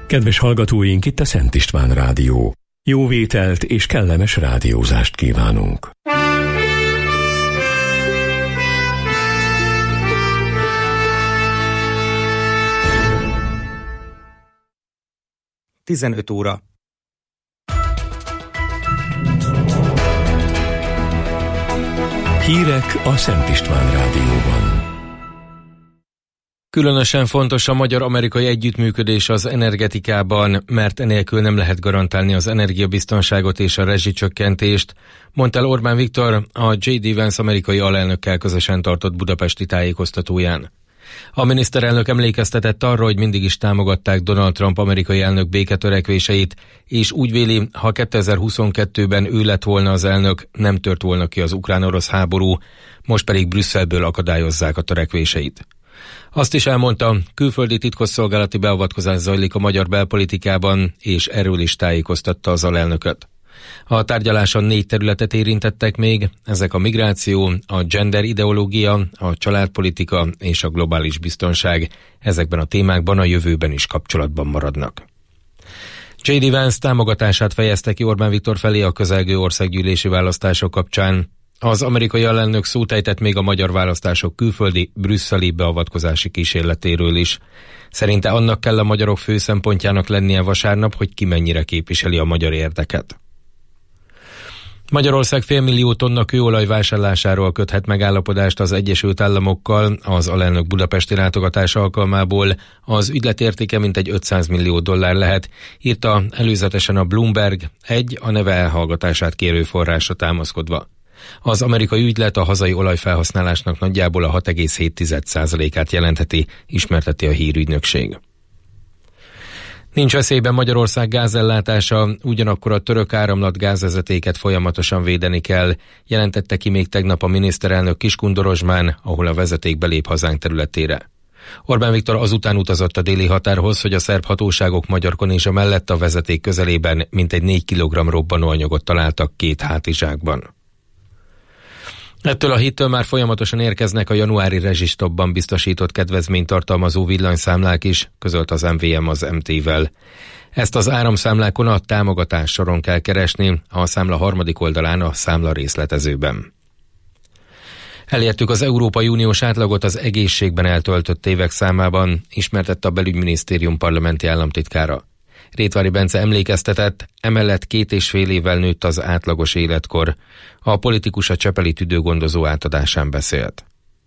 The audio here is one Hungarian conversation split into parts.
Kedves hallgatóink, itt a Szent István Rádió. Jó vételt és kellemes rádiózást kívánunk. Tizenöt óra. Hírek a Szent István Rádióban. Különösen fontos a magyar-amerikai együttműködés az energetikában, mert enélkül nem lehet garantálni az energiabiztonságot és a rezsicsökkentést, mondta el Orbán Viktor a J.D. Vance amerikai alelnökkel közösen tartott budapesti tájékoztatóján. A miniszterelnök emlékeztetett arra, hogy mindig is támogatták Donald Trump amerikai elnök béketörekvéseit, és úgy véli, ha 2022-ben ő lett volna az elnök, nem tört volna ki az ukrán-orosz háború, most pedig Brüsszelből akadályozzák a törekvéseit. Azt is elmondta, külföldi titkosszolgálati beavatkozás zajlik a magyar belpolitikában, és erről is tájékoztatta az alelnököt. A tárgyaláson 4 területet érintettek még, ezek a migráció, a gender ideológia, a családpolitika és a globális biztonság. Ezekben a témákban a jövőben is kapcsolatban maradnak. J.D. Vance támogatását fejezte ki Orbán Viktor felé a közelgő országgyűlési választások kapcsán. Az amerikai alelnök szót ejtett még a magyar választások külföldi, brüsszeli beavatkozási kísérletéről is. Szerinte annak kell a magyarok fő szempontjának lennie vasárnap, hogy ki mennyire képviseli a magyar érdeket. Magyarország 500 000 tonna kőolaj vásárlásáról köthet megállapodást az Egyesült Államokkal az alelnök budapesti látogatása alkalmából. Az ügylet értéke mintegy $500 millió lehet, írta előzetesen a Bloomberg, a neve elhallgatását kérő forrásra támaszkodva. Az amerikai ügylet a hazai olajfelhasználásnak nagyjából a 6,7%-át jelentheti, ismerteti a hírügynökség. Nincs veszélyben Magyarország gázellátása, ugyanakkor a török áramlatgázvezetéket folyamatosan védeni kell, jelentette ki még tegnap a miniszterelnök Kiskun-Dorozsmán, ahol a vezeték belép hazánk területére. Orbán Viktor azután utazott a déli határhoz, hogy a szerb hatóságok Magyarkonézsa mellett a vezeték közelében mintegy 4 kg robbanóanyagot találtak 2 hátizsákban. Ettől a héttől már folyamatosan érkeznek a januári rezsistoppban biztosított kedvezményt tartalmazó villanyszámlák is, közölt az MVM az MT-vel. Ezt az áramszámlákon a támogatás soron kell keresni, a számla harmadik oldalán a számla részletezőben. Elértük az Európai Uniós átlagot az egészségben eltöltött évek számában, ismertette a Belügyminisztérium parlamenti államtitkára. Rétvári Bence emlékeztetett, emellett 2,5 évvel nőtt az átlagos életkor. A politikus a csepeli tüdőgondozó átadásán beszélt.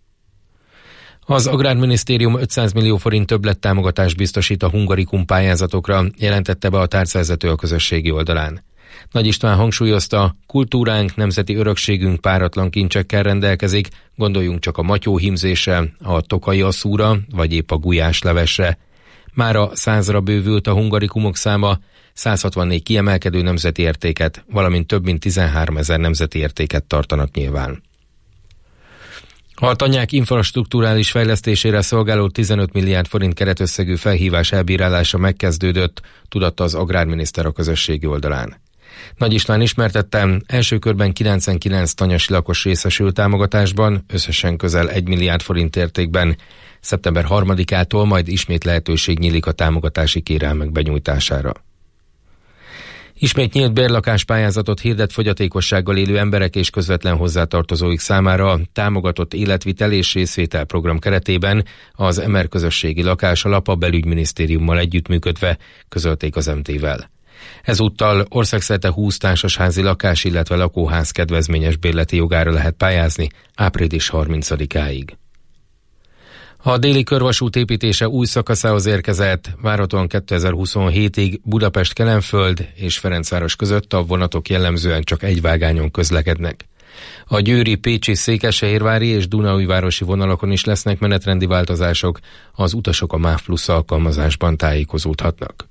Az Agrárminisztérium 500 millió forint többlettámogatást biztosít a Hungarikum pályázatokra, jelentette be a tárcavezető a közösségi oldalán. Nagy István hangsúlyozta, kultúránk, nemzeti örökségünk páratlan kincsekkel rendelkezik, gondoljunk csak a matyóhímzésre, a tokai asszúra, vagy épp a gulyáslevesre. Mára 100-ra bővült a hungarikumok száma, 164 kiemelkedő nemzeti értéket, valamint több mint 13 000 nemzeti értéket tartanak nyilván. A tanyák infrastrukturális fejlesztésére szolgáló 15 milliárd forint keretösszegű felhívás elbírálása megkezdődött, tudatta az agrárminiszter a közösségi oldalán. Nagy István ismertette, első körben 99 tanyasi lakos részesült támogatásban, összesen közel 1 milliárd forint értékben. Szeptember 3-ától majd ismét lehetőség nyílik a támogatási kérelmek benyújtására. Ismét nyílt bérlakáspályázatot hirdet fogyatékossággal élő emberek és közvetlen hozzátartozóik számára támogatott életvitel és részvétel program keretében az MR közösségi lakásalap a Belügyminisztériummal együttműködve, közölték az MT-vel. Ezúttal országszerte 20 társasházi lakás, illetve lakóház kedvezményes bérleti jogára lehet pályázni április 30-áig. A déli körvasút építése új szakaszához érkezett, várhatóan 2027-ig Budapest-Kelenföld és Ferencváros között a vonatok jellemzően csak egy vágányon közlekednek. A győri, pécsi, székesfehérvári és dunaújvárosi vonalakon is lesznek menetrendi változások, az utasok a MÁV Plusz alkalmazásban tájékozódhatnak.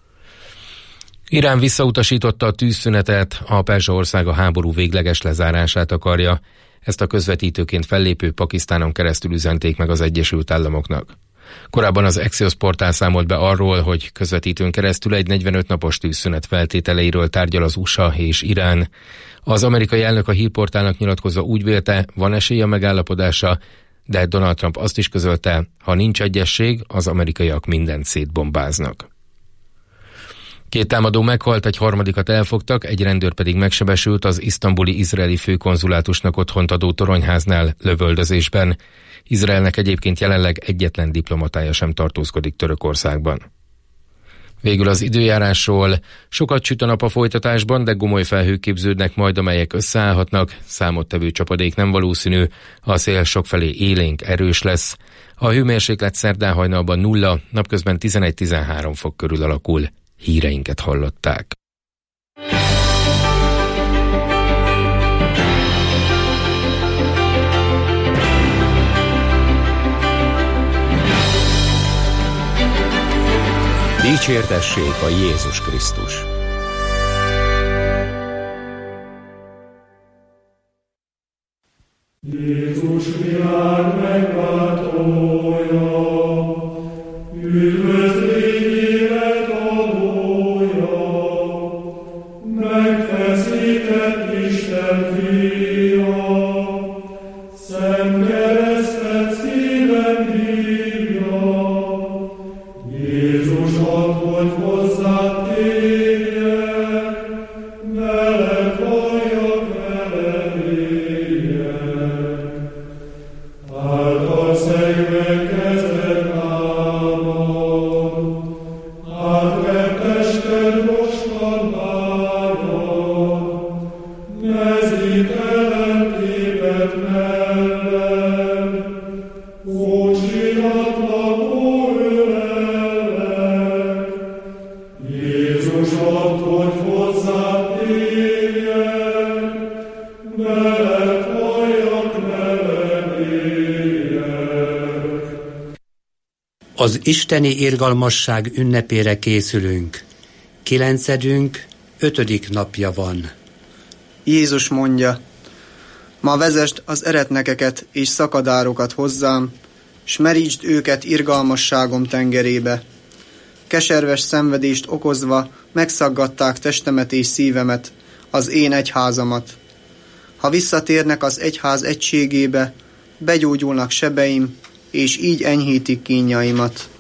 Irán visszautasította a tűzszünetet, a Perzsa-ország a háború végleges lezárását akarja. Ezt a közvetítőként fellépő Pakisztánon keresztül üzenték meg az Egyesült Államoknak. Korábban az Axios portál számolt be arról, hogy közvetítőn keresztül egy 45 napos tűzszünet feltételeiről tárgyal az USA és Irán. Az amerikai elnök a hírportálnak nyilatkozva úgy vélte, van esély a megállapodásra, de Donald Trump azt is közölte, ha nincs egyesség, az amerikaiak mindent szétbombáznak. 2 támadó meghalt, egy harmadikat elfogtak, egy rendőr pedig megsebesült az isztambuli izraeli főkonzulátusnak otthont adó toronyháznál lövöldözésben. Izraelnek egyébként jelenleg egyetlen diplomatája sem tartózkodik Törökországban. Végül az időjárásról. Sokat süt a nap a folytatásban, de gomoly felhők képződnek majd, amelyek összeállhatnak. Számottevő csapadék nem valószínű, a szél sokfelé élénk, erős lesz. A hőmérséklet szerdán hajnalban 0, napközben 11-13 fok körül alakul. Híreinket hallották. Dicsértessék a Jézus Krisztus! Jézus világ megváltója, üdvözlégy élet adója, megfeszített Isten fia, szent keresztet szíven hívja. Jézus add, hogy hozzád térjek, veled halljak, veled éljek. Által szegve kezed lábad, átvett tested mostan vágyad, mezítelen téped melled, ó csillatlagó ölellek. Jézus add, hogy hozzád térjek, veled halljak, veled éljek. Az isteni irgalmasság ünnepére készülünk. 9., 5. napja van. Jézus mondja: ma vezesd az eretnekeket és szakadárokat hozzám, s merítsd őket irgalmasságom tengerébe. Keserves szenvedést okozva megszaggatták testemet és szívemet, az én egyházamat. Ha visszatérnek az egyház egységébe, begyógyulnak sebeim, és így enyhítik kínjaimat.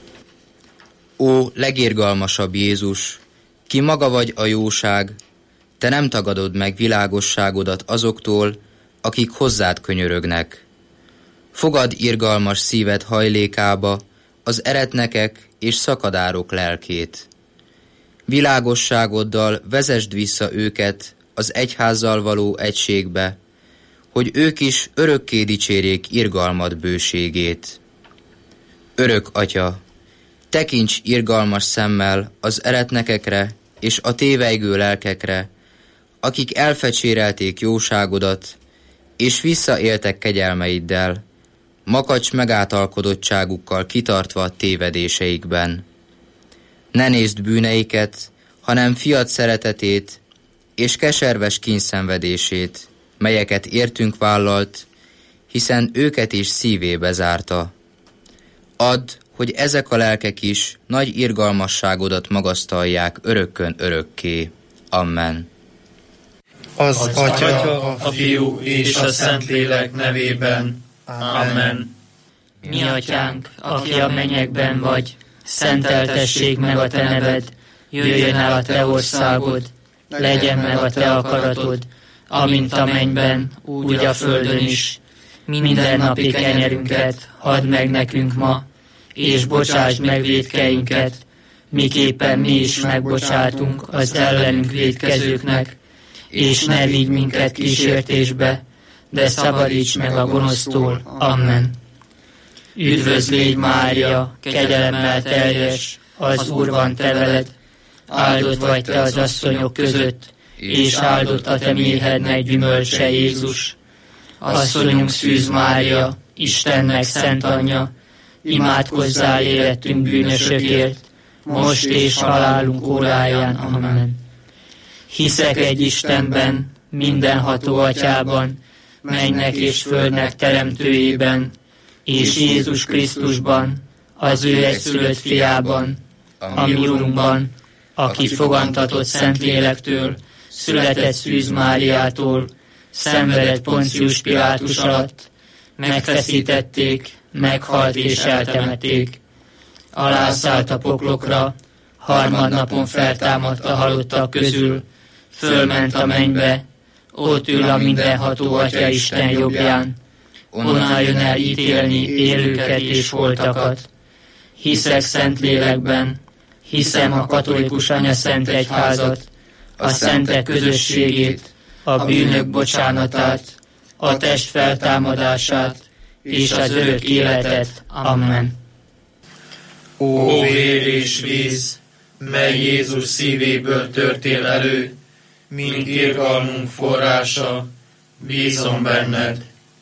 Ó, legirgalmasabb Jézus, ki maga vagy a jóság, te nem tagadod meg világosságodat azoktól, akik hozzád könyörögnek. Fogad irgalmas szíved hajlékába az eretnekek és szakadárok lelkét. Világosságoddal vezesd vissza őket az egyházzal való egységbe, hogy ők is örökké dicsérjék irgalmad bőségét. Örök Atya, tekints irgalmas szemmel az eretnekekre és a tévejgő lelkekre, akik elfecsérelték jóságodat, és visszaéltek kegyelmeiddel, makacs megátalkodottságukkal kitartva a tévedéseikben. Ne nézd bűneiket, hanem fiad szeretetét és keserves kínszenvedését, melyeket értünk vállalt, hiszen őket is szívébe zárta. Add, hogy ezek a lelkek is nagy irgalmasságodat magasztalják örökkön örökké. Amen. Az Atya, a Fiú és a Szentlélek nevében. Amen. Mi Atyánk, aki a mennyekben vagy, szenteltessék meg a te neved, jöjjön el a te országod, legyen meg a te akaratod, amint a mennyben, úgy a földön is. Mindennapi kenyerünket add meg nekünk ma, és bocsásd meg vétkeinket, miképpen mi is megbocsátunk az ellenünk vétkezőknek, és ne vigy minket kísértésbe, de szabadíts meg a gonosztól. Amen. Üdvözlégy Mária, kegyelemmel teljes, az Úr van te veled, áldott vagy te az asszonyok között, és áldott a te méhednek gyümölcse Jézus. Asszonyunk Szűz Mária, Istennek szent anyja, imádkozzál életünk bűnösökért, most és halálunk óráján. Amen. Hiszek egy Istenben, mindenható Atyában, mennynek és földnek teremtőjében, és Jézus Krisztusban, az ő egyszülött fiában, a mi Urunkban, aki fogantatott Szentlélektől, született Szűz Máriától, szenvedett Poncius Pilátus alatt, megfeszítették, meghalt és eltemették. Alászállt a poklokra, harmadnapon feltámadt a halottak közül, fölment a mennybe, ott ül a mindenható Atya Isten jobbján, onnan jön el ítélni élőket és holtakat. Hiszek Szentlélekben, hiszem a katolikus anyaszent egyházat, a szentek közösségét, a bűnök bocsánatát, a test feltámadását és az örök életet. Amen. Ó vér és víz, mely Jézus szívéből törtél elő, mint irgalmunk forrása, bízom benned.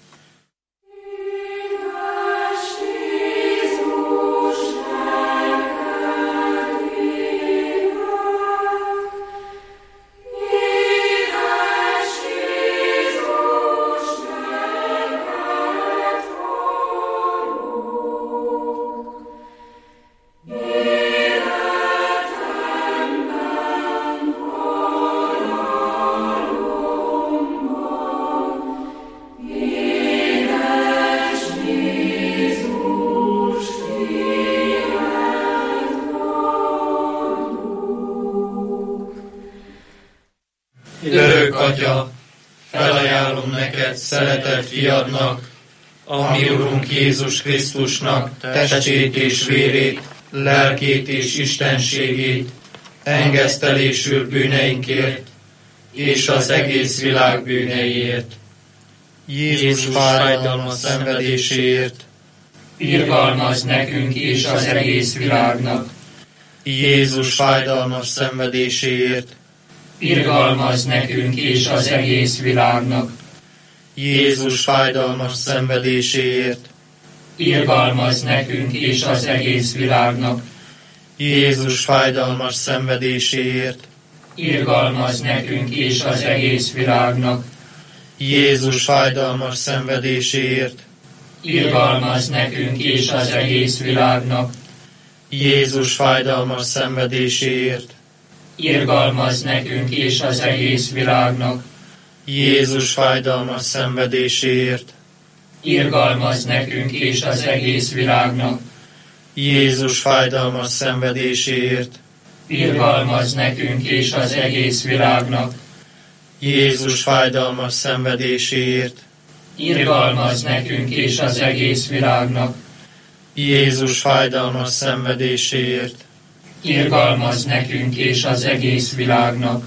Örök Atya, felajánlom neked szeretett fiadnak, a mi Urunk Jézus Krisztusnak testét és vérét, lelkét és istenségét, engesztelésül bűneinkért, és az egész világ bűneiért. Jézus fájdalmas szenvedéséért, Irgalmazz nekünk és az egész világnak. Jézus fájdalmas szenvedéséért, Irgalmazz nekünk és az egész világnak. Jézus fájdalmas szenvedéséért, Irgalmazz nekünk és az egész világnak. Jézus fájdalmas szenvedéséért, Irgalmazz nekünk és az egész világnak. Jézus fájdalmas szenvedéséért, Irgalmazz nekünk és az egész világnak. Jézus fájdalmas szenvedéséért, Irgalmazz nekünk és az egész világnak. Jézus fájdalmas szenvedéséért, Irgalmazz nekünk és az egész világnak. Jézus fájdalmas szenvedéséért, Irgalmazz nekünk és az egész világnak. Jézus fájdalmas szenvedéséért, Irgalmazz nekünk és az egész világnak. Jézus fájdalmas szenvedéséért, Irgalmazz nekünk és az egész világnak.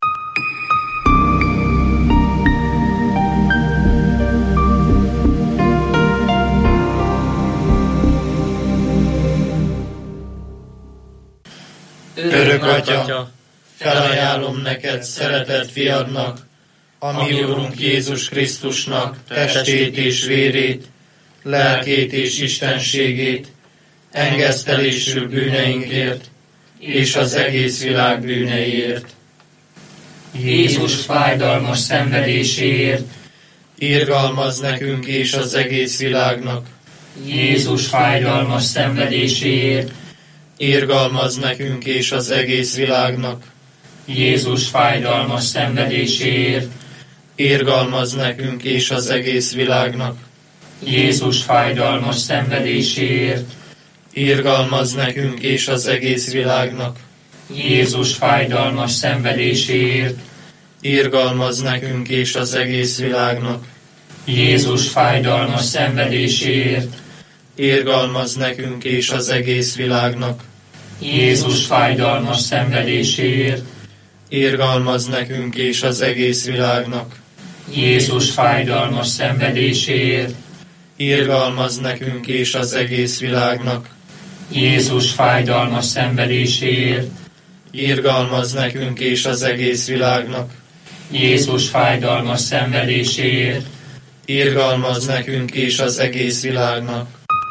Örök Atya, felajánlom neked szeretett fiadnak, a mi Urunk Jézus Krisztusnak testét és vérét, lelkét és istenségét, engesztelésül bűneinkért, és az egész világ bűneiért. Jézus fájdalmas szenvedéséért, Irgalmazz nekünk és az egész világnak. Jézus fájdalmas szenvedéséért, Irgalmazz nekünk és az egész világnak. Jézus fájdalmas szenvedéséért, Irgalmazz nekünk és az egész világnak. Jézus fájdalmas szenvedéséért, Irgalmazz nekünk és az egész világnak. Jézus fájdalmas szenvedéséért, Irgalmazz nekünk és az egész világnak. Jézus fájdalmas szenvedéséért, Irgalmazz nekünk és az egész világnak. Jézus fájdalmas szenvedéséért, Irgalmazz nekünk és az egész világnak. Jézus fájdalmas szenvedéséért, Irgalmazz nekünk és az egész világnak. Jézus fájdalmas szenvedéséért, Irgalmazz nekünk és az egész világnak. Jézus fájdalmas szenvedéséért, Irgalmazz nekünk és az egész világnak.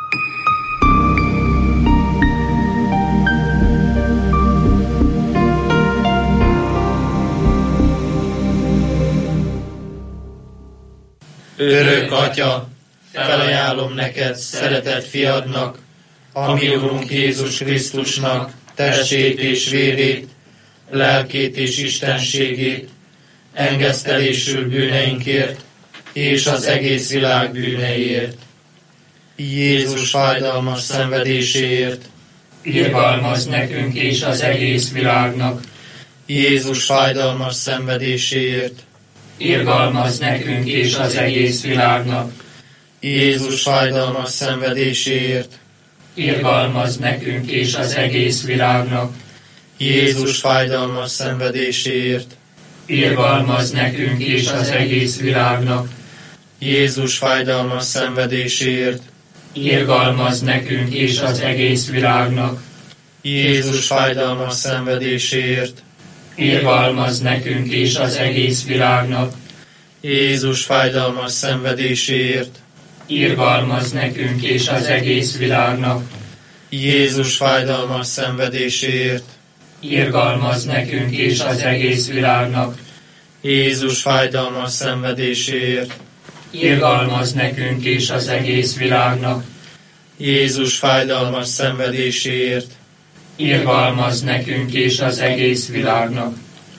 Örök Atya, felajánlom neked szeretett fiadnak, a mi Urunk Jézus Krisztusnak testét és vérét, lelkét és istenségét, engesztelésül bűneinkért, és az egész világ bűneiért. Jézus fájdalmas szenvedéséért, irgalmazz nekünk és az egész világnak. Jézus fájdalmas szenvedéséért, Irgalmazz nekünk és az egész világnak. Jézus fájdalmas szenvedéséért, Irgalmazz nekünk és az egész világnak. Jézus fájdalmas szenvedéséért, Irgalmazz nekünk és az egész világnak. Jézus fájdalmas szenvedéséért, Irgalmazz nekünk és az egész világnak. Jézus fájdalmas szenvedéséért, Irgalmazz nekünk és az egész világnak. Jézus fájdalmas szenvedéséért, Irgalmazz nekünk és az egész világnak. Jézus fájdalmas szenvedéséért, Irgalmazz nekünk és az egész világnak. Jézus fájdalmas szenvedéséért, Irgalmazz nekünk és az egész világnak. Jézus fájdalmas szenvedéséért, Irgalmazz nekünk és az egész világnak.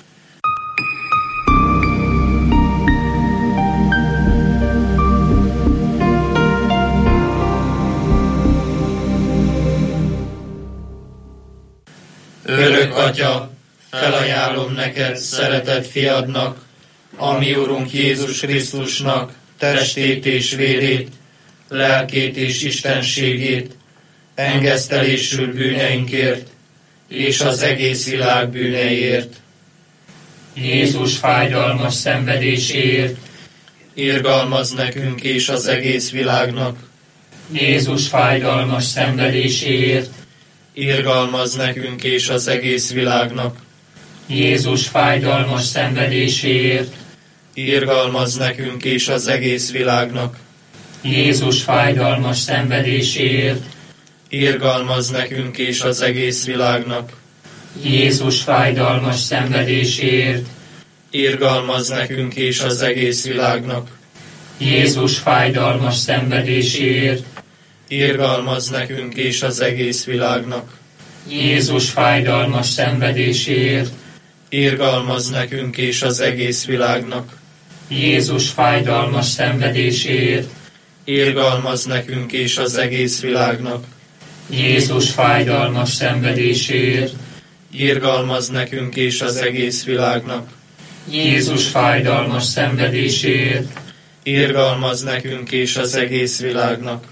Örök Atya, felajánlom neked szeretett fiadnak, a mi Urunk Jézus Krisztusnak testét és vérét, lelkét és istenségét, engesztelésül bűneinkért, és az egész világ bűneiért. Jézus fájdalmas szenvedéséért, Irgalmazz nekünk és az egész világnak. Jézus fájdalmas szenvedéséért, Irgalmazz nekünk és az egész világnak. Jézus fájdalmas szenvedéséért, Irgalmazz nekünk és az egész világnak. Jézus fájdalmas szenvedéséért, Irgalmazz nekünk és az egész világnak. Jézus fájdalmas szenvedéséért, Irgalmazz nekünk és az egész világnak. Jézus fájdalmas szenvedéséért, Irgalmazz nekünk és az egész világnak. Jézus fájdalmas szenvedéséért, Irgalmazz nekünk és az egész világnak. Jézus fájdalmas szenvedéséért, Irgalmazz nekünk és az egész világnak. Jézus fájdalmas szenvedéséért, Irgalmazz nekünk és az egész világnak. Jézus fájdalmas szenvedéséért, Irgalmazz nekünk és az egész világnak.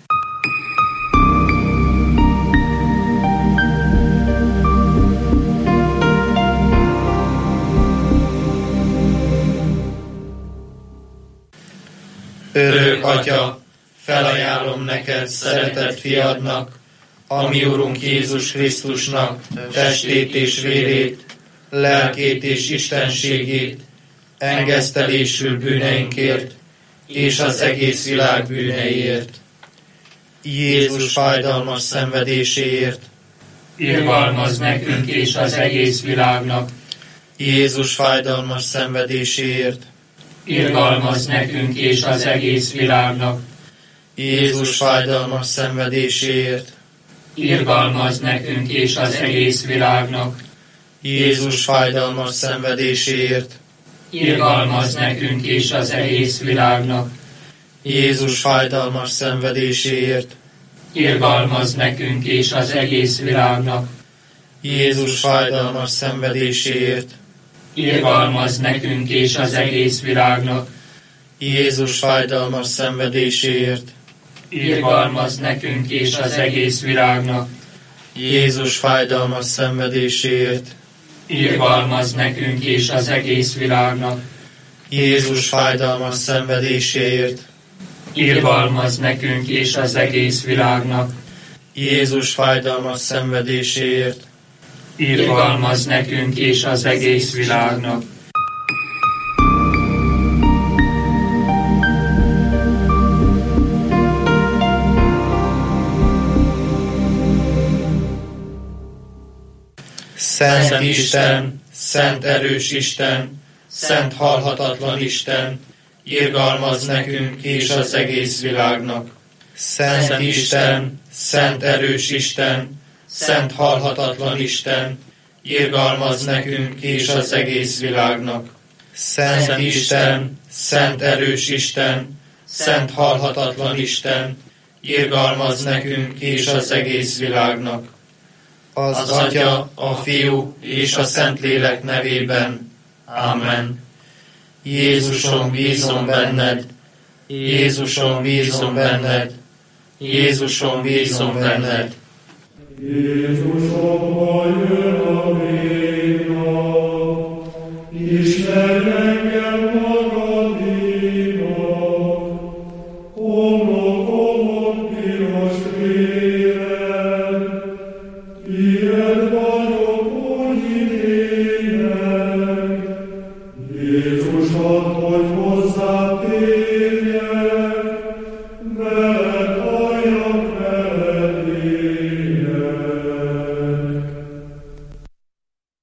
Örök Atya, felajánlom neked szeretett fiadnak, a mi Urunk Jézus Krisztusnak testét és vérét, lelkét és istenségét, engesztelésül bűneinkért, és az egész világ bűneiért. Jézus fájdalmas szenvedéséért, irgalmazz nekünk és az egész világnak. Jézus fájdalmas szenvedéséért, Irgalmazz nekünk és az egész világnak. Jézus fájdalmas szenvedéséért, Irgalmazz nekünk és az egész világnak. Jézus fájdalmas szenvedéséért, Irgalmazz nekünk és az egész világnak. Jézus fájdalmas szenvedéséért, Irgalmazz nekünk és az egész világnak. Jézus fájdalmas szenvedéséért, Irgalmazz nekünk és az egész világnak. Jézus fájdalmas szenvedéséért, Irgalmazz nekünk és az egész világnak. Jézus fájdalmas szenvedéséért, Irgalmazz nekünk és az egész világnak. Jézus fájdalmas szenvedéséért, Irgalmazz nekünk és az egész világnak. Jézus fájdalmas szenvedéséért, Irgalmazz nekünk és az egész világnak. Szent Isten, szent erős Isten, szent halhatatlan Isten, irgalmazz nekünk és az egész világnak. Szent Isten, szent erős Isten, szent halhatatlan Isten, irgalmazz nekünk és az egész világnak. Szent Isten, szent erős Isten, szent halhatatlan Isten, irgalmazz nekünk és az egész világnak. az Atya, a Fiú és a Szentlélek nevében. Amen. Jézusom, bízom benned, Jézusom, bízom benned, Jézusom, bízom benned. Jézusom, ha jön a végnap, Isten engem magadénak, homlokomon piros véred, tied vagyok, úgy ítélek. Jézus, add, hogy hozzád térjek, veled halljak, veled éljek.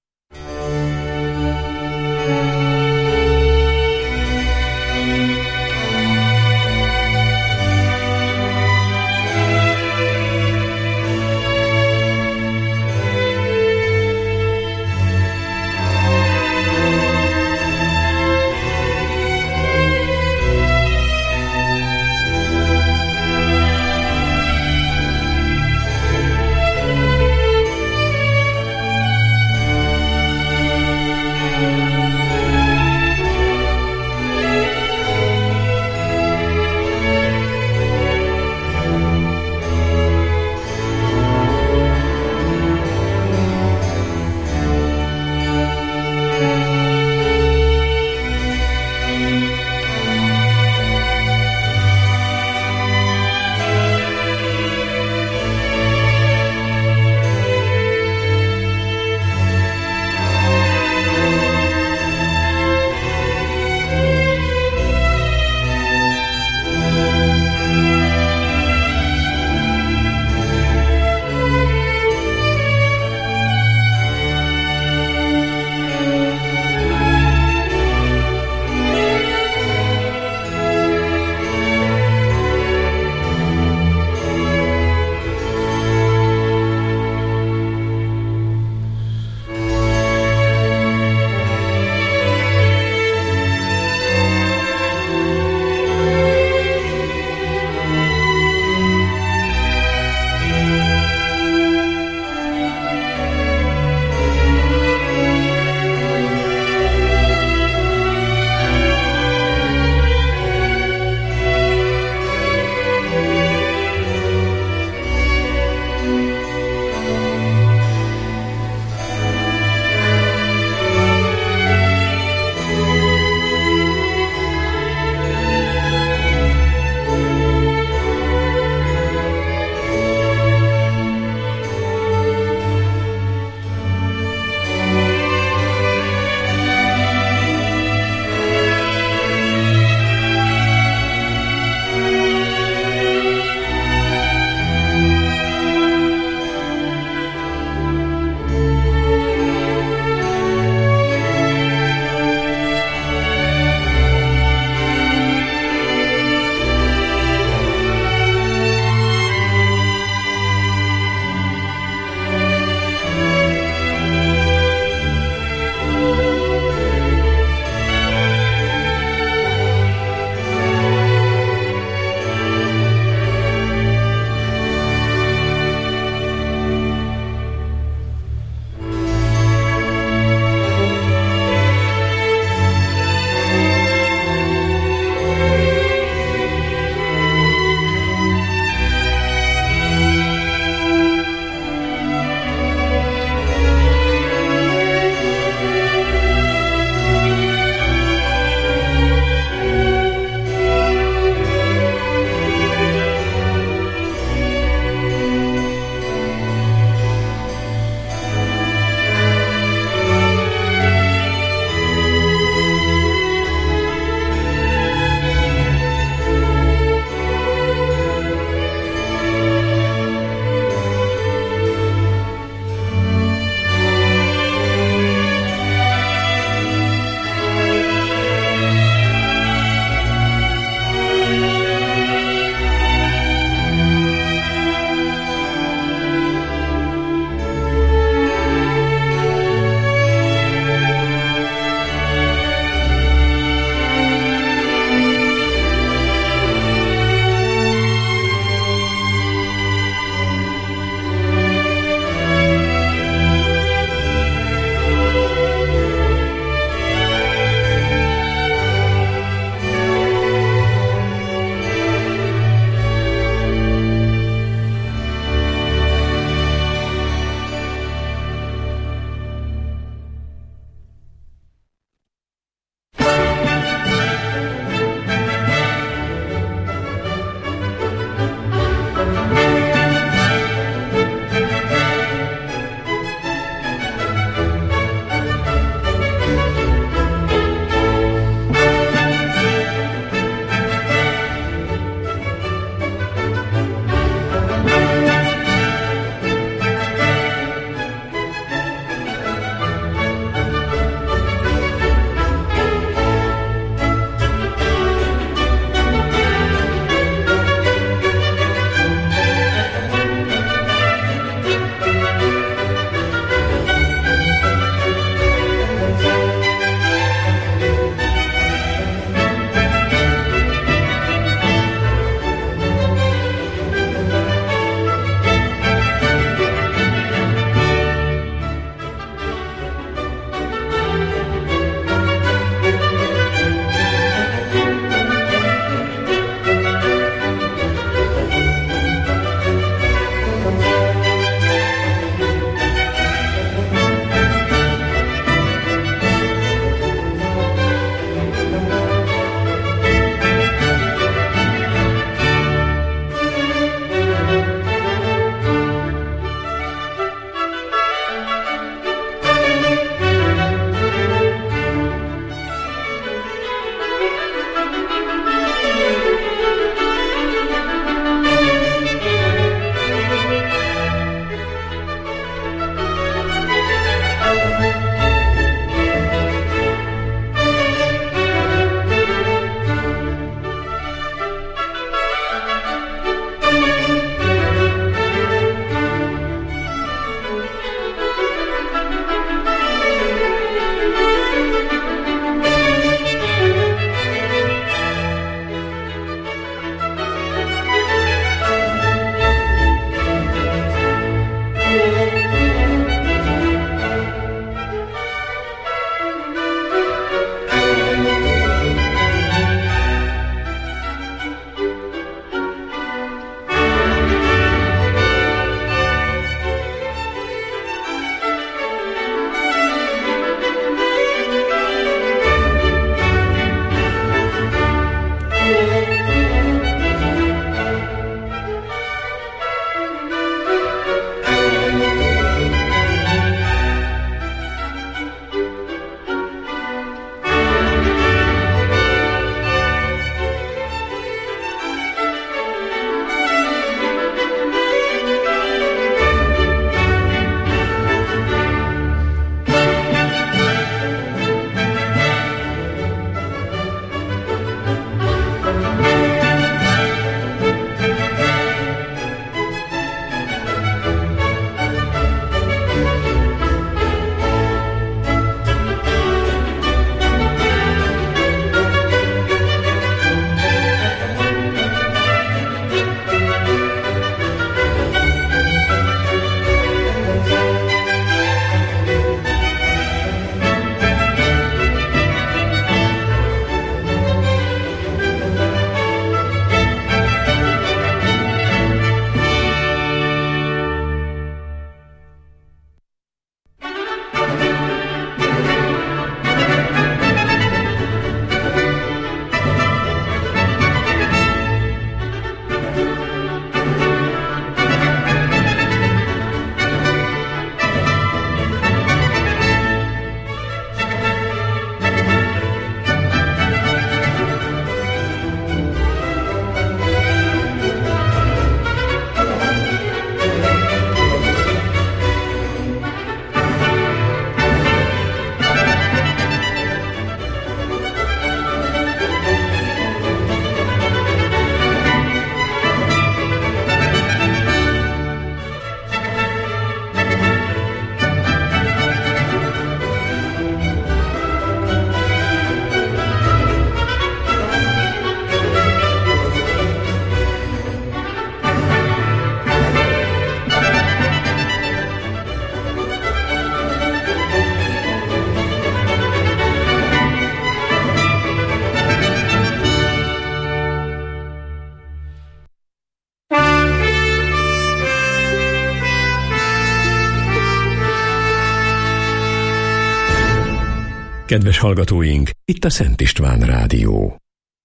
Kedves hallgatóink, itt a Szent István Rádió.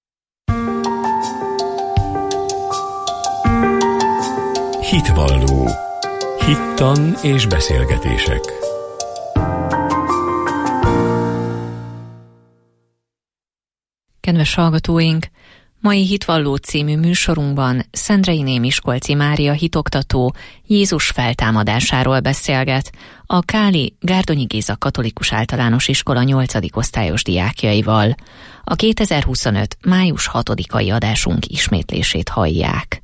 Hitvalló. Hittan és beszélgetések. Kedves hallgatóink, mai Hitvalló című műsorunkban Szendrei Miskolci Mária hitoktató Jézus feltámadásáról beszélget a Káli Gárdonyi Géza Katolikus Általános Iskola 8. osztályos diákjaival. A 2025. május 6-ai adásunk ismétlését hallják.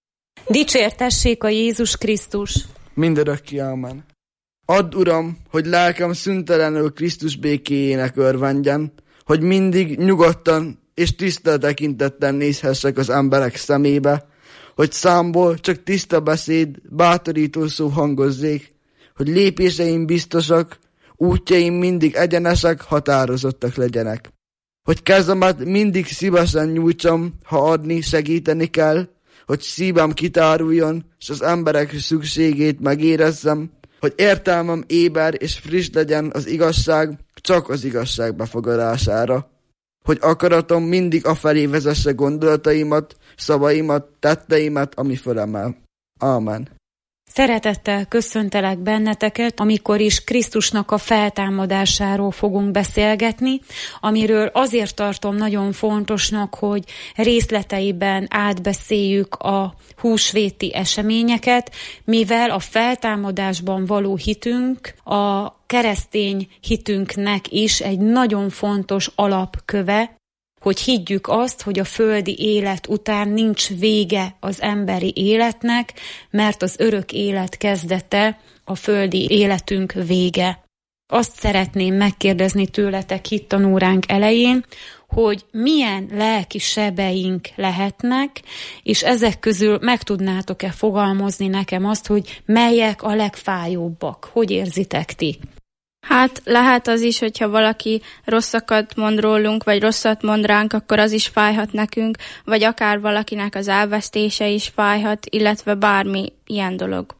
Dicsértessék a Jézus Krisztus! Mindörökké, amen. Add, Uram, hogy lelkem szüntelenül Krisztus békéjének örvendjen, hogy mindig nyugodtan és tiszta tekintettel nézhessek az emberek szemébe, hogy számból csak tiszta beszéd, bátorító szó hangozzék, hogy lépéseim biztosak, útjaim mindig egyenesek, határozottak legyenek. Hogy kezemet mindig szívesen nyújtsam, ha adni, segíteni kell, hogy szívem kitáruljon, és az emberek szükségét megérezzem, hogy értelmem éber és friss legyen az igazság, csak az igazság befogadására. Hogy akaratom mindig afelé vezesse gondolataimat, szavaimat, tetteimet, ami fölemel. Ámen. Szeretettel köszöntelek benneteket, amikor is Krisztusnak a feltámadásáról fogunk beszélgetni, amiről azért tartom nagyon fontosnak, hogy részleteiben átbeszéljük a húsvéti eseményeket, mivel a feltámadásban való hitünk a keresztény hitünknek is egy nagyon fontos alapköve, hogy higgyük azt, hogy a földi élet után nincs vége az emberi életnek, mert az örök élet kezdete a földi életünk vége. Azt szeretném megkérdezni tőletek hittanóránk elején, hogy milyen lelki sebeink lehetnek, és ezek közül meg tudnátok-e fogalmazni nekem azt, hogy melyek a legfájóbbak? Hogy érzitek ti? Hát lehet az is, hogyha valaki rosszakat mond rólunk, vagy rosszat mond ránk, akkor az is fájhat nekünk, vagy akár valakinek az elvesztése is fájhat, illetve bármi ilyen dolog.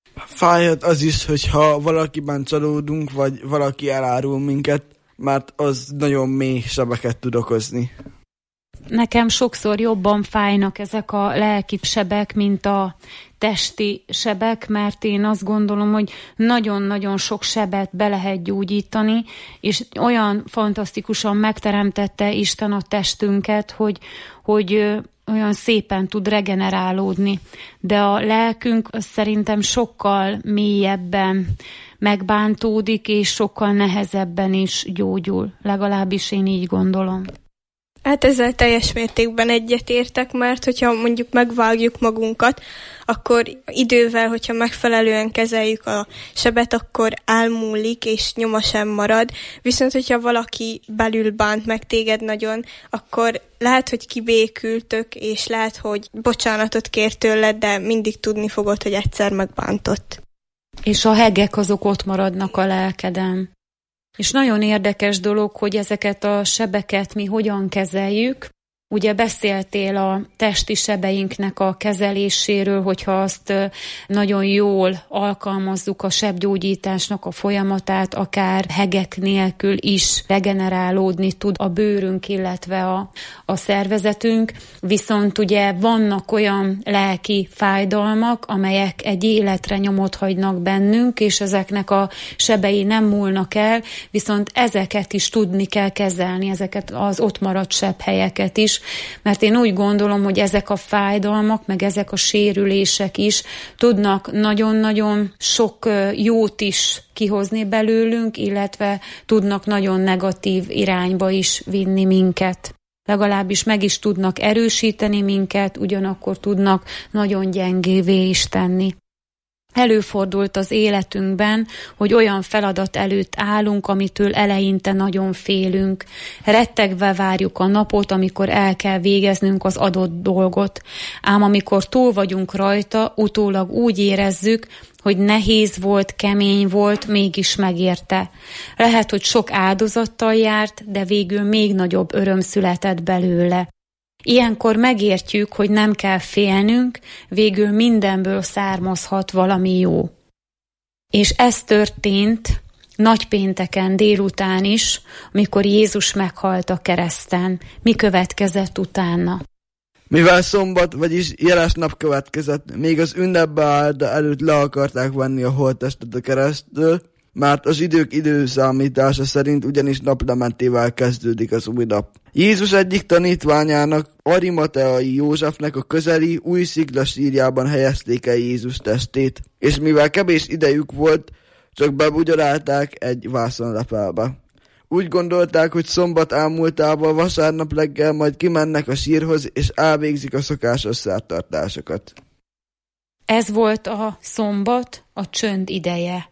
Fájhat az is, hogyha valakiben csalódunk, vagy valaki elárul minket, mert az nagyon mély sebeket tud okozni. Nekem sokszor jobban fájnak ezek a lelki sebek, mint a testi sebek, mert én azt gondolom, hogy nagyon-nagyon sok sebet be lehet gyógyítani, és olyan fantasztikusan megteremtette Isten a testünket, hogy olyan szépen tud regenerálódni. De a lelkünk szerintem sokkal mélyebben megbántódik, és sokkal nehezebben is gyógyul. Legalábbis én így gondolom. Hát ezzel teljes mértékben egyetértek, mert hogyha mondjuk megvágjuk magunkat, akkor idővel, hogyha megfelelően kezeljük a sebet, akkor elmúlik és nyoma sem marad. Viszont, hogyha valaki belül bánt meg téged nagyon, akkor lehet, hogy kibékültök, és lehet, hogy bocsánatot kér tőled, de mindig tudni fogod, hogy egyszer megbántott. És a hegek azok ott maradnak a lelkeden. És nagyon érdekes dolog, hogy ezeket a sebeket mi hogyan kezeljük. Ugye beszéltél a testi sebeinknek a kezeléséről, hogyha azt nagyon jól alkalmazzuk a sebgyógyításnak a folyamatát, akár hegek nélkül is regenerálódni tud a bőrünk, illetve a szervezetünk. Viszont ugye vannak olyan lelki fájdalmak, amelyek egy életre nyomot hagynak bennünk, és ezeknek a sebei nem múlnak el, viszont ezeket is tudni kell kezelni, ezeket az ott maradt sebhelyeket is, mert én úgy gondolom, hogy ezek a fájdalmak, meg ezek a sérülések is tudnak nagyon-nagyon sok jót is kihozni belőlünk, illetve tudnak nagyon negatív irányba is vinni minket. Legalábbis meg is tudnak erősíteni minket, ugyanakkor tudnak nagyon gyengévé is tenni. Előfordult az életünkben, hogy olyan feladat előtt állunk, amitől eleinte nagyon félünk. Rettegve várjuk a napot, amikor el kell végeznünk az adott dolgot. Ám amikor túl vagyunk rajta, utólag úgy érezzük, hogy nehéz volt, kemény volt, mégis megérte. Lehet, hogy sok áldozattal járt, de végül még nagyobb öröm született belőle. Ilyenkor megértjük, hogy nem kell félnünk, végül mindenből származhat valami jó. És ez történt nagypénteken délután is, amikor Jézus meghalt a kereszten. Mi következett utána? Mivel szombat, vagyis jeles nap következett, még az ünnepbe állda előtt le akarták venni a holttestet a keresztől, mert az idők időszámítása szerint ugyanis naplementével kezdődik az új nap. Jézus egyik tanítványának, Arimateai Józsefnek a közeli új szikla sírjában helyezték el Jézus testét, és mivel kevés idejük volt, csak bebugyorálták egy vászonlepelbe. Úgy gondolták, hogy szombat elmúltával vasárnap reggel majd kimennek a sírhoz, és elvégzik a szokásos szertartásokat. Ez volt a szombat, a csönd ideje.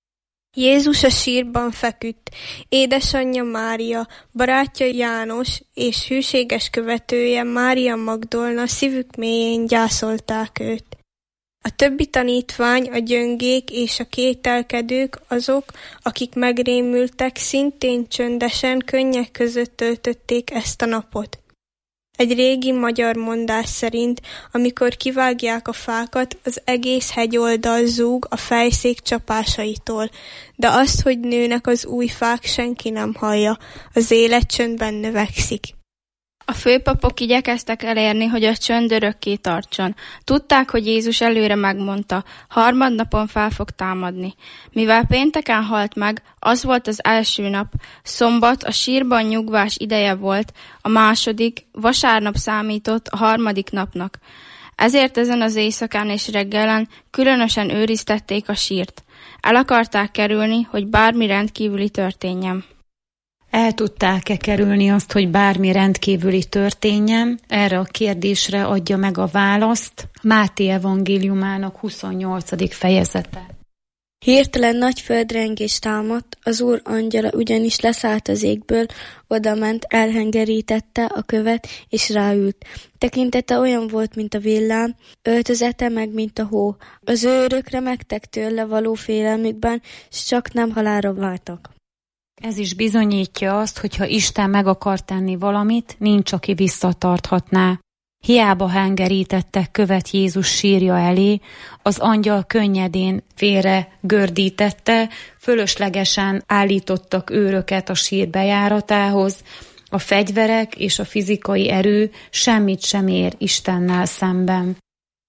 Jézus a sírban feküdt, édesanyja Mária, barátja János és hűséges követője Mária Magdolna szívük mélyén gyászolták őt. A többi tanítvány, a gyöngék és a kételkedők, azok, akik megrémültek, szintén csöndesen, könnyek között töltötték ezt a napot. Egy régi magyar mondás szerint, amikor kivágják a fákat, az egész hegyoldal zúg a fejszék csapásaitól, de azt, hogy nőnek az új fák, senki nem hallja, az élet csöndben növekszik. A főpapok igyekeztek elérni, hogy a csönd örökké tartson. Tudták, hogy Jézus előre megmondta, harmadnapon fel fog támadni. Mivel pénteken halt meg, az volt az első nap, szombat a sírban nyugvás ideje volt, a második, vasárnap számított a harmadik napnak. Ezért ezen az éjszakán és reggelen különösen őriztették a sírt. El akarták kerülni, hogy bármi rendkívüli történjen. El tudták-e kerülni azt, hogy bármi rendkívüli történjen? Erre a kérdésre adja meg a választ Máté evangéliumának 28. fejezete. Hirtelen nagy földrengés támadt, az Úr angyala ugyanis leszállt az égből, odament, elhengerítette a követ, és ráült. Tekintete olyan volt, mint a villám, öltözete meg, mint a hó. Az őrök remegtek tőle való félelmükben, s csak nem halálra vártak. Ez is bizonyítja azt, hogyha Isten meg akar tenni valamit, nincs, aki visszatarthatná. Hiába hengerítettek követ Jézus sírja elé, az angyal könnyedén félre gördítette, fölöslegesen állítottak őröket a sír bejáratához, a fegyverek és a fizikai erő semmit sem ér Istennel szemben.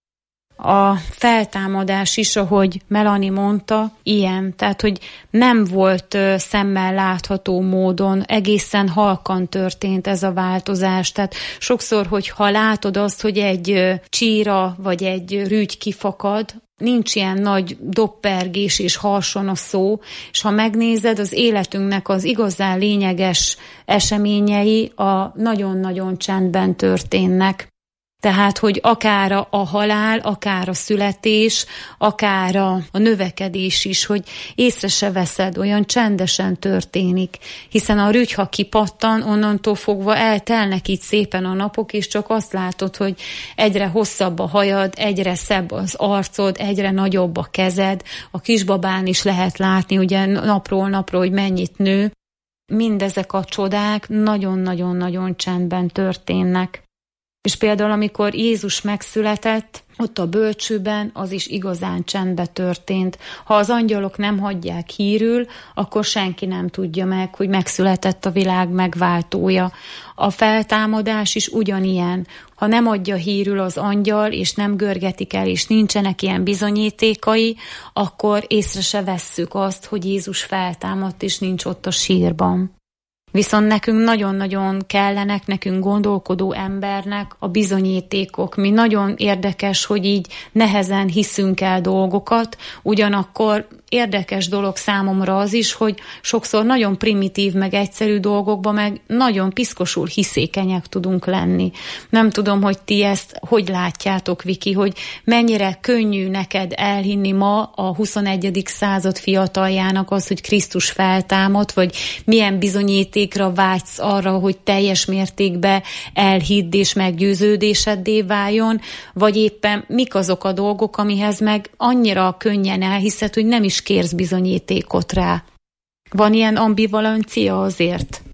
A feltámadás is, ahogy Melanie mondta, ilyen, tehát, hogy nem volt szemmel látható módon, egészen halkan történt ez a változás. Tehát sokszor, hogyha látod azt, hogy egy csíra vagy egy rügy kifakad, nincs ilyen nagy doppergés és harson a szó, és ha megnézed, az életünknek az igazán lényeges eseményei a nagyon-nagyon csendben történnek. Tehát, hogy akár a halál, akár a születés, akár a növekedés is, hogy észre se veszed, olyan csendesen történik. Hiszen a rügy, ha kipattan, onnantól fogva eltelnek így szépen a napok, és csak azt látod, hogy egyre hosszabb a hajad, egyre szebb az arcod, egyre nagyobb a kezed. A kisbabán is lehet látni, ugye napról napra, hogy mennyit nő. Mindezek a csodák nagyon-nagyon-nagyon csendben történnek. És például, amikor Jézus megszületett, ott a bölcsőben az is igazán csendbe történt. Ha az angyalok nem hagyják hírül, akkor senki nem tudja meg, hogy megszületett a világ megváltója. A feltámadás is ugyanilyen. Ha nem adja hírül az angyal, és nem görgetik el, és nincsenek ilyen bizonyítékai, akkor észre se vesszük azt, hogy Jézus feltámadt, és nincs ott a sírban. Viszont nekünk nagyon-nagyon kellenek, nekünk gondolkodó embernek a bizonyítékok. Mi nagyon érdekes, hogy így nehezen hiszünk el dolgokat, ugyanakkor érdekes dolog számomra az is, hogy sokszor nagyon primitív, meg egyszerű dolgokban meg nagyon piszkosul hiszékenyek tudunk lenni. Nem tudom, hogy ti ezt hogy látjátok, Viki, hogy mennyire könnyű neked elhinni ma a 21. század fiataljának az, hogy Krisztus feltámadt, vagy milyen bizonyítékra vágysz arra, hogy teljes mértékben elhidd és meggyőződéseddé váljon, vagy éppen mik azok a dolgok, amihez meg annyira könnyen elhiszed, hogy nem is kérsz bizonyítékot rá. Van ilyen ambivalencia azért?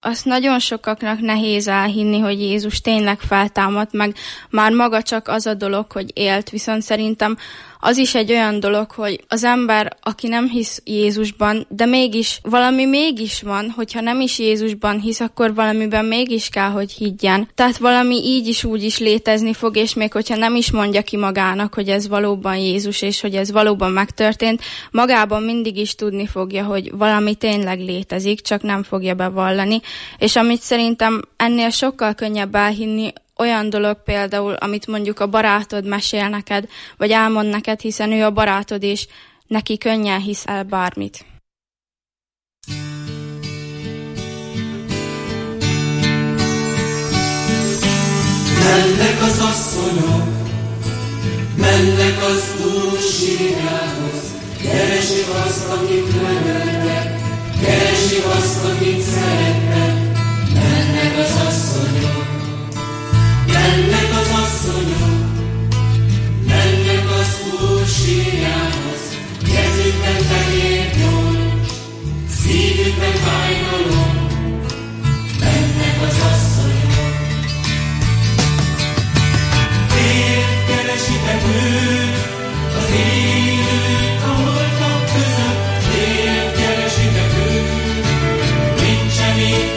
azt nagyon sokaknak nehéz elhinni, hogy Jézus tényleg feltámadt, meg már maga csak az a dolog, hogy élt, viszont szerintem az is egy olyan dolog, hogy az ember, aki nem hisz Jézusban, de mégis valami mégis van, hogyha nem is Jézusban hisz, akkor valamiben mégis kell, hogy higgyen. Tehát valami így is úgy is létezni fog, és még hogyha nem is mondja ki magának, hogy ez valóban Jézus, és hogy ez valóban megtörtént, magában mindig is tudni fogja, hogy valami tényleg létezik, csak nem fogja bevallani. És amit szerintem ennél sokkal könnyebb elhinni, olyan dolog például, amit mondjuk a barátod mesél neked, vagy elmond neked, hiszen ő a barátod, és neki könnyen hisz el bármit. Mennek az asszonyok, mennek az Úr sírjához, keresik azt, akit megöltek, keresik azt, akit szeretnek. Mennek az asszonyok, mennek az asszonyok, mennek az Úr sírjához, kezükben fehér gyógy, szívükben fájdalom. Mennek az asszonyok. Miért keresitek őt, az élőt, a holtak között? Miért keresitek őt? Nincsen itt.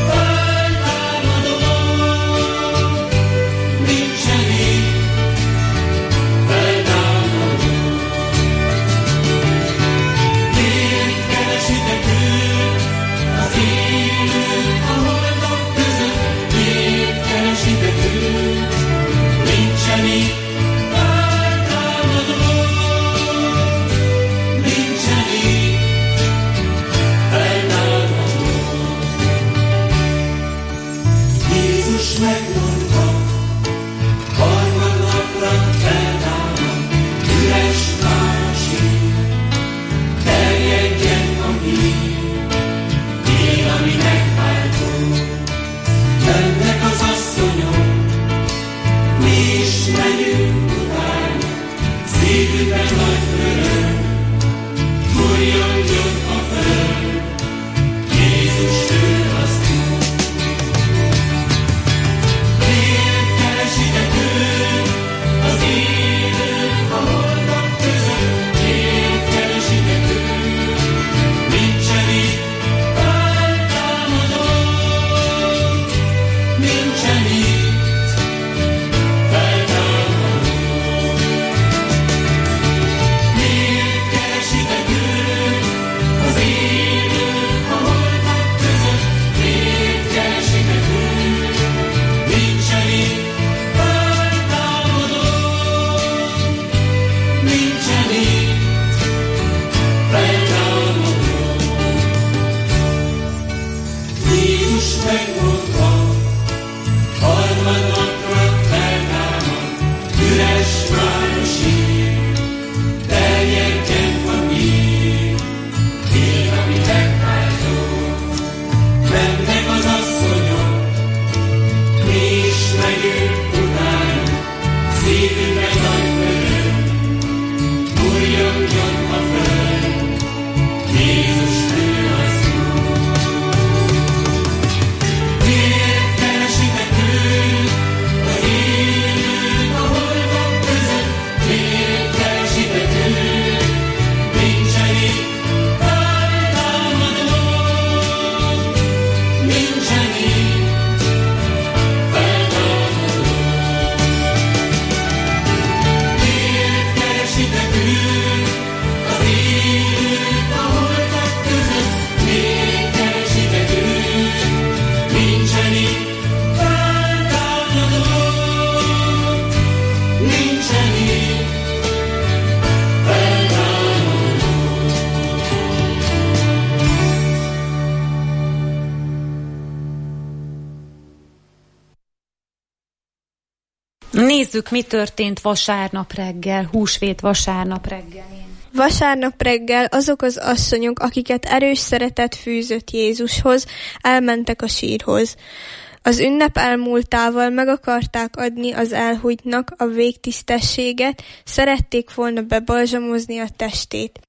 Nézzük, mi történt vasárnap reggel, húsvét vasárnap reggelén. Vasárnap reggel azok az asszonyok, akiket erős szeretet fűzött Jézushoz, elmentek a sírhoz. Az ünnep elmúltával meg akarták adni az elhúgytnak a végtisztességet, szerették volna bebalzsamozni a testét.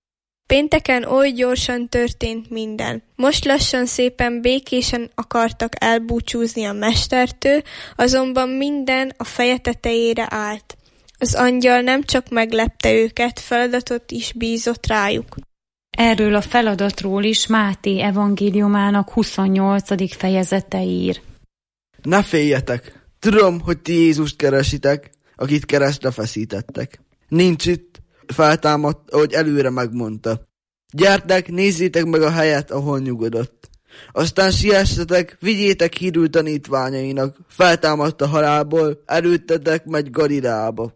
Pénteken oly gyorsan történt minden. Most lassan szépen békésen akartak elbúcsúzni a mestertől, azonban minden a feje tetejére állt. Az angyal nem csak meglepte őket, feladatot is bízott rájuk. Erről a feladatról is Máté evangéliumának 28. fejezete ír. Ne féljetek! Tudom, hogy ti Jézust keresitek, akit keresztre feszítettek. Nincs itt, feltámadt, ahogy előre megmondta. Gyertek, nézzétek meg a helyet, ahol nyugodott. Aztán siessetek, vigyétek hírül tanítványainak, feltámadt a halálból, előttetek megy Galileába.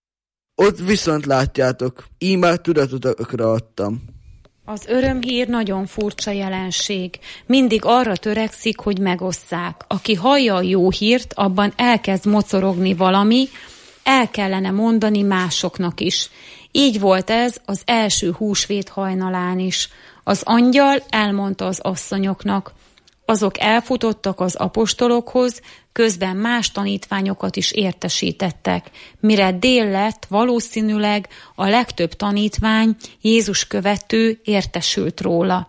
Ott viszont látjátok, íme tudatotokra adtam. Az örömhír nagyon furcsa jelenség. Mindig arra törekszik, hogy megosszák. Aki hallja a jó hírt, abban elkezd mocorogni valami, el kellene mondani másoknak is. Így volt ez az első húsvét hajnalán is. Az angyal elmondta az asszonyoknak. Azok elfutottak az apostolokhoz, közben más tanítványokat is értesítettek. Mire dél lett, valószínűleg a legtöbb tanítvány, Jézus követő értesült róla.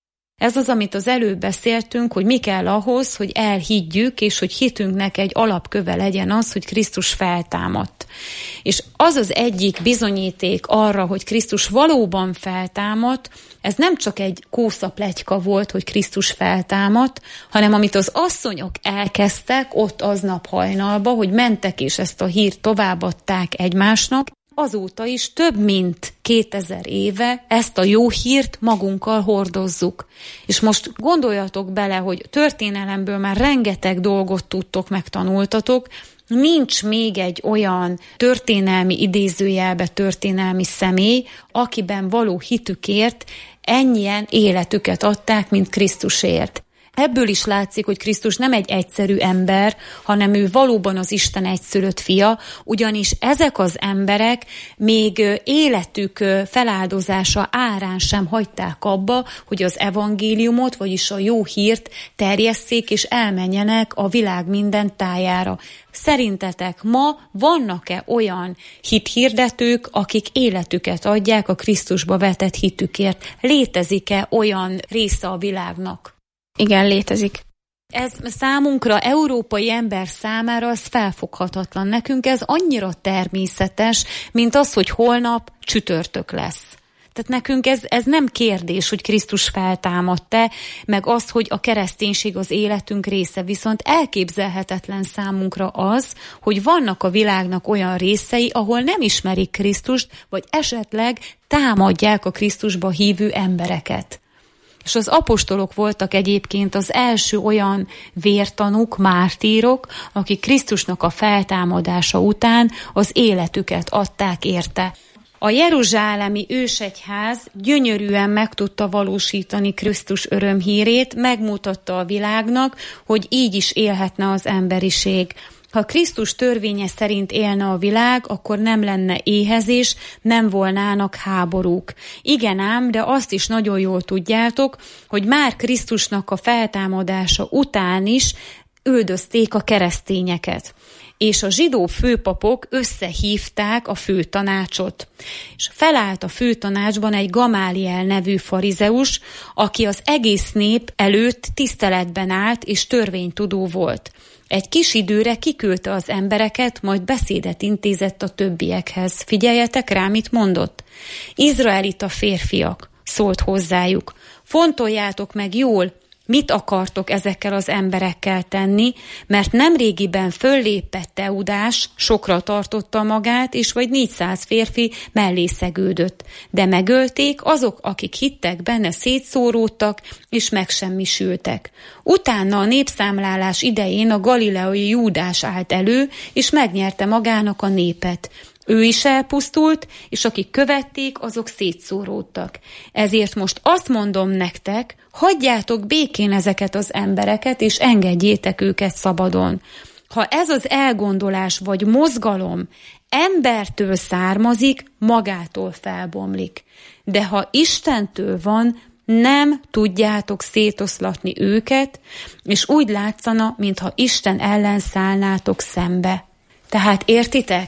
Ez az, amit az előbb beszéltünk, hogy mi kell ahhoz, hogy elhiggyük, és hogy hitünknek egy alapköve legyen az, hogy Krisztus feltámadt. És az az egyik bizonyíték arra, hogy Krisztus valóban feltámadt, ez nem csak egy kószapletyka volt, hogy Krisztus feltámadt, hanem amit az asszonyok elkezdtek ott aznap hajnalba, hogy mentek és ezt a hírt továbbadták egymásnak, azóta is több mint 2000 éve ezt a jó hírt magunkkal hordozzuk. És most gondoljatok bele, hogy történelemből már rengeteg dolgot tudtok, megtanultatok, nincs még egy olyan történelmi idézőjelbe történelmi személy, akiben való hitükért ennyien életüket adták, mint Krisztusért. Ebből is látszik, hogy Krisztus nem egy egyszerű ember, hanem ő valóban az Isten egyszülött fia, ugyanis ezek az emberek még életük feláldozása árán sem hagyták abba, hogy az evangéliumot, vagyis a jó hírt terjesszék és elmenjenek a világ minden tájára. Szerintetek ma vannak-e olyan hithirdetők, akik életüket adják a Krisztusba vetett hitükért? Létezik-e olyan része a világnak? Igen, létezik. Ez számunkra, európai ember számára az felfoghatatlan. Nekünk ez annyira természetes, mint az, hogy holnap csütörtök lesz. Tehát nekünk ez nem kérdés, hogy Krisztus feltámadt-e, meg az, hogy a kereszténység az életünk része. Viszont elképzelhetetlen számunkra az, hogy vannak a világnak olyan részei, ahol nem ismerik Krisztust, vagy esetleg támadják a Krisztusba hívő embereket. És az apostolok voltak egyébként az első olyan vértanúk, mártírok, akik Krisztusnak a feltámadása után az életüket adták érte. A jeruzsálemi ősegyház gyönyörűen meg tudta valósítani Krisztus örömhírét, megmutatta a világnak, hogy így is élhetne az emberiség. Ha Krisztus törvénye szerint élne a világ, akkor nem lenne éhezés, nem volnának háborúk. Igen ám, de azt is nagyon jól tudjátok, hogy már Krisztusnak a feltámadása után is üldözték a keresztényeket. És a zsidó főpapok összehívták a főtanácsot. És felállt a főtanácsban egy Gamáliel nevű farizeus, aki az egész nép előtt tiszteletben állt és törvénytudó volt. Egy kis időre kiküldte az embereket, majd beszédet intézett a többiekhez. Figyeljetek rá, mit mondott. Izraelita férfiak, szólt hozzájuk. Fontoljátok meg jól, mit akartok ezekkel az emberekkel tenni, mert nemrégiben föllépett Teudás, sokra tartotta magát, és vagy 400 férfi mellé szegődött. De megölték, azok, akik hittek benne, szétszóródtak, és megsemmisültek. Utána a népszámlálás idején a galileai Júdás állt elő, és megnyerte magának a népet. Ő is elpusztult, és akik követték, azok szétszóródtak. Ezért most azt mondom nektek, hagyjátok békén ezeket az embereket, és engedjétek őket szabadon. Ha ez az elgondolás vagy mozgalom embertől származik, magától felbomlik. De ha Istentől van, nem tudjátok szétoszlatni őket, és úgy látszana, mintha Isten ellen szállnátok szembe. Tehát értitek?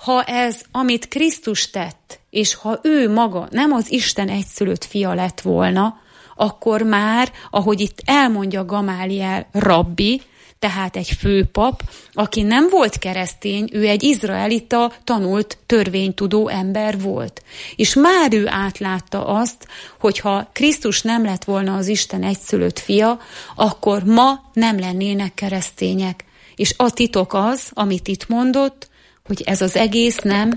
Ha ez, amit Krisztus tett, és ha ő maga nem az Isten egyszülött fia lett volna, akkor már, ahogy itt elmondja Gamáliel rabbi, tehát egy főpap, aki nem volt keresztény, ő egy izraelita, tanult, törvénytudó ember volt. És már ő átlátta azt, hogy ha Krisztus nem lett volna az Isten egyszülött fia, akkor ma nem lennének keresztények. És a titok az, amit itt mondott, hogy ez az egész nem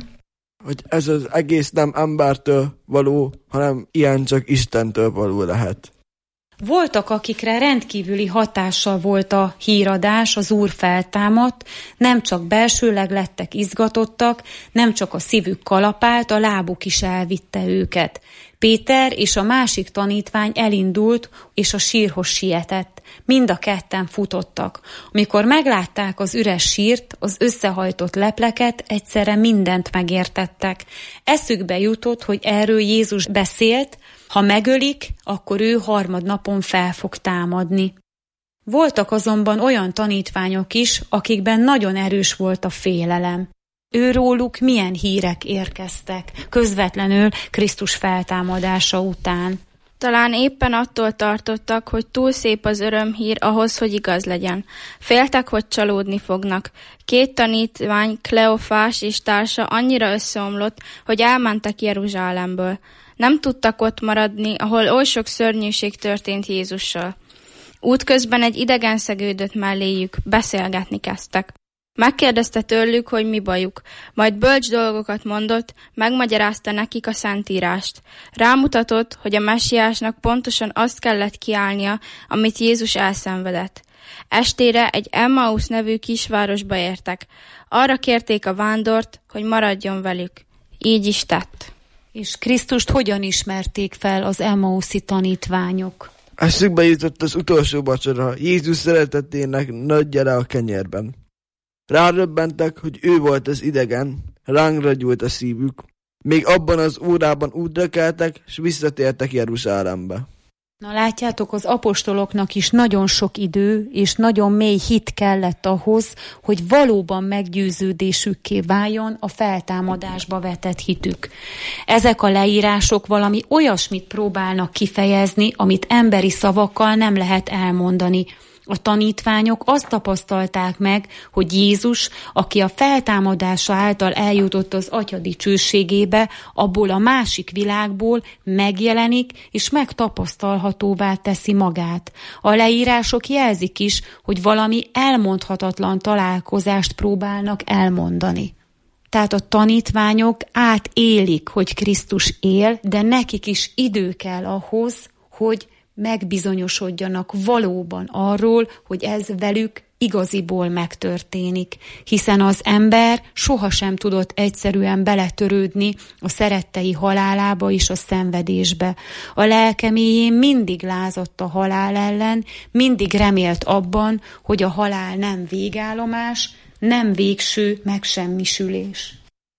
embertől való, hanem ilyen csak Istentől való lehet. Voltak, akikre rendkívüli hatással volt a híradás, az Úr feltámadt, nem csak belsőleg lettek izgatottak, nem csak a szívük kalapált, a lábuk is elvitte őket. Péter és a másik tanítvány elindult, és a sírhoz sietett. Mind a ketten futottak. Amikor meglátták az üres sírt, az összehajtott lepleket, egyszerre mindent megértettek. Eszükbe jutott, hogy erről Jézus beszélt, ha megölik, akkor ő harmadnapon fel fog támadni. Voltak azonban olyan tanítványok is, akikben nagyon erős volt a félelem. Őróluk milyen hírek érkeztek közvetlenül Krisztus feltámadása után. Talán éppen attól tartottak, hogy túl szép az örömhír ahhoz, hogy igaz legyen. Féltek, hogy csalódni fognak. 2 tanítvány, Kleofás és társa annyira összeomlott, hogy elmentek Jeruzsálemből. Nem tudtak ott maradni, ahol oly sok szörnyűség történt Jézussal. Útközben egy idegen szegődött melléjük, beszélgetni kezdtek. Megkérdezte tőlük, hogy mi bajuk, majd bölcs dolgokat mondott, megmagyarázta nekik a Szentírást. Rámutatott, hogy a messiásnak pontosan azt kellett kiállnia, amit Jézus elszenvedett. Estére egy Emmaus nevű kisvárosba értek. Arra kérték a vándort, hogy maradjon velük. Így is tett. És Krisztust hogyan ismerték fel az Emmauszi tanítványok? Eszükbe jutott az utolsó vacsora, Jézus szeretetének nagy jele a kenyérben. Ráröbbentek, hogy ő volt az idegen, rángra gyújt a szívük. Még abban az órában útra keltek, s visszatértek Jeruzsálembe. Na látjátok, az apostoloknak is nagyon sok idő és nagyon mély hit kellett ahhoz, hogy valóban meggyőződésükké váljon a feltámadásba vetett hitük. Ezek a leírások valami olyasmit próbálnak kifejezni, amit emberi szavakkal nem lehet elmondani. A tanítványok azt tapasztalták meg, hogy Jézus, aki a feltámadása által eljutott az Atya dicsőségébe, abból a másik világból megjelenik és megtapasztalhatóvá teszi magát. A leírások jelzik is, hogy valami elmondhatatlan találkozást próbálnak elmondani. Tehát a tanítványok átélik, hogy Krisztus él, de nekik is idő kell ahhoz, hogy megbizonyosodjanak valóban arról, hogy ez velük igaziból megtörténik, hiszen az ember sohasem tudott egyszerűen beletörődni a szerettei halálába és a szenvedésbe. A lelke mélyén mindig lázadt a halál ellen, mindig remélt abban, hogy a halál nem végállomás, nem végső megsemmisülés.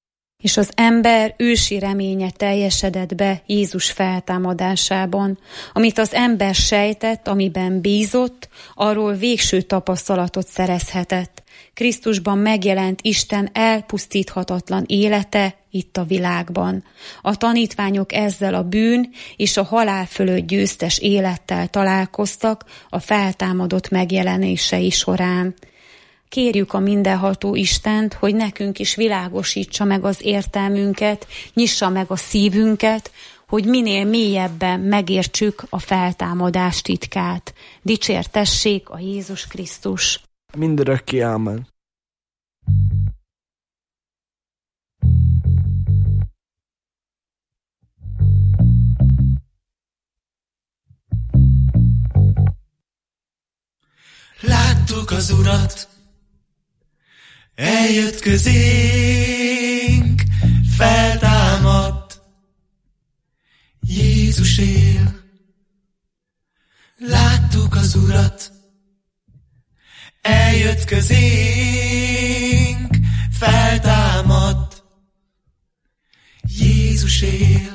És az ember ősi reménye teljesedett be Jézus feltámadásában. Amit az ember sejtett, amiben bízott, arról végső tapasztalatot szerezhetett. Krisztusban megjelent Isten elpusztíthatatlan élete itt a világban. A tanítványok ezzel a bűn és a halál fölött győztes élettel találkoztak a feltámadott megjelenései során. Kérjük a mindenható Istent, hogy nekünk is világosítsa meg az értelmünket, nyissa meg a szívünket, hogy minél mélyebben megértsük a feltámadás titkát. Dicsértessék a Jézus Krisztus! Mindörökké ámen. Láttuk az Urat, eljött közénk, feltámadt, Jézus él. Láttuk az Urat, eljött közénk, feltámadt, Jézus él.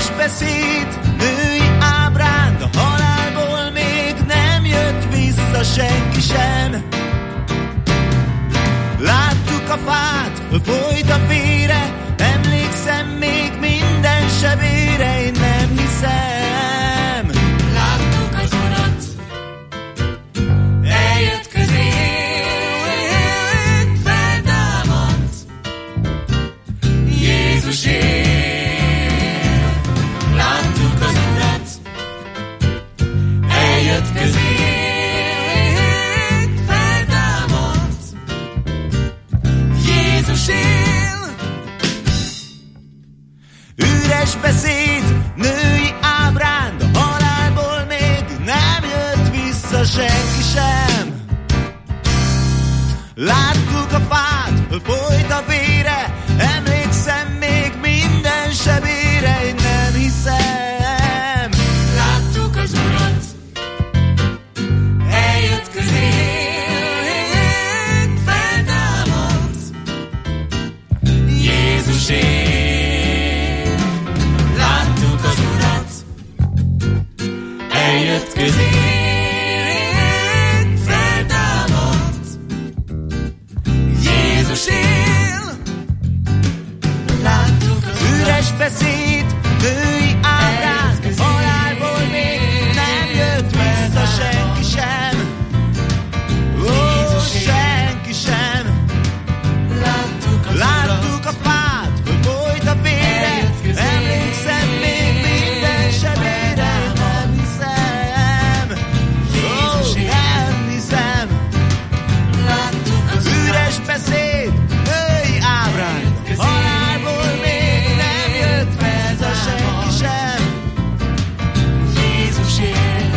Üres beszéd, női ábránd, a halálból még nem jött vissza senki sem. Láttuk a fát, folyt a vére, emlékszem még minden sebére, én nem hiszem. Láttuk az Urat, eljött közénk, feltámadt, Jézus él. Láttuk az Urat, eljött közénk, feltámadt, Jézus él. Üres beszéd, női ábránd, a halálból még nem jött vissza senki sem. Láttuk a fát, folyt a vére, emlékszem még minden sebére, én nem hiszem. Láttuk az Urat, eljött közénk, feltámadt, Jézus él. Láttuk az Urat, eljött közénk, feltámadt, Jézus él. Láttuk az üres beszéd, női ábránd, a halálból még nem jött vissza senki sem. Ó, senki sem. Láttuk a fát, hogy folyt a vére, emlékszem még minden sebére, nem hiszem. Ó, nem hiszem. Üres beszéd, női ábránd, a halálból még nem jött vissza senki sem. Jézus él.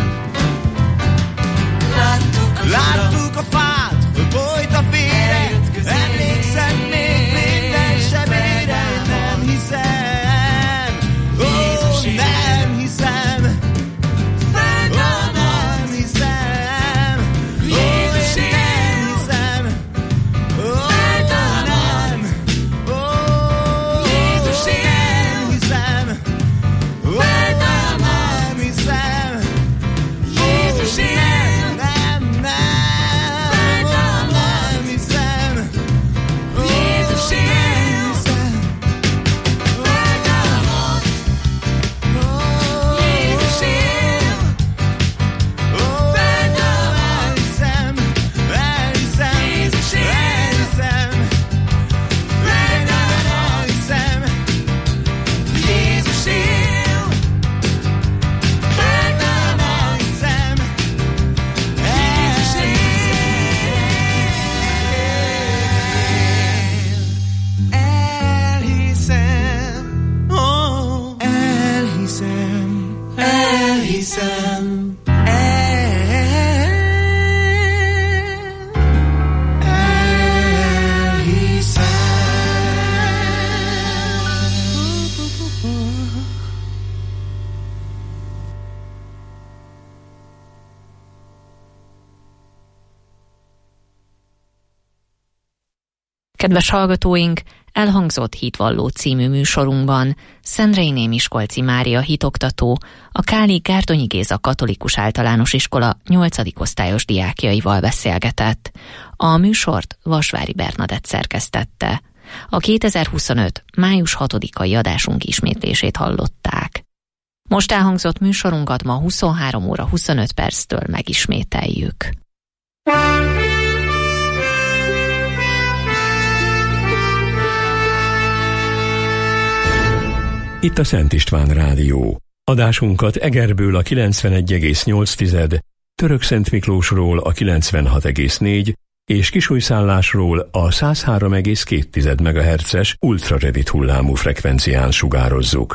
Láttuk a fát, hogy folyt a vére, emlékszem még minden sebére, nem hiszem. Ó, nem hiszem. Ó, nem hiszem. Ó, én nem hiszem. Ó, nem. Ó, Jézus nem hiszem. Ó, nem hiszem. Jézus nem, nem, nem. Ó, nem hiszem. Ó, Jézus nem hiszem. Feltámad. Ó, Jézus él. Ó, feltámad. Elhiszem, elhiszem. Jézus él. Elhiszem. Feltámad. Elhiszem. Jézus él. Feltámad. Elhiszem. Jézus él. Elhiszem. Ó, elhiszem. Elhiszem. Kedves hallgatóink, elhangzott Hitvalló című műsorunkban Szendrei Miskolci Mária hitoktató, a Káli Gárdonyi Géza Katolikus Általános Iskola 8. osztályos diákjaival beszélgetett. A műsort Vasvári Bernadett szerkesztette. A 2025. május 6-ai adásunk ismétlését hallották. Most elhangzott műsorunkat ma 23 óra 25 perctől megismételjük. Itt a Szent István Rádió. Adásunkat Egerből a 91,8, Törökszent Miklósról a 96,4 és Kisújszállásról a 103,2 MHz-es ultrarövid hullámú frekvencián sugározzuk.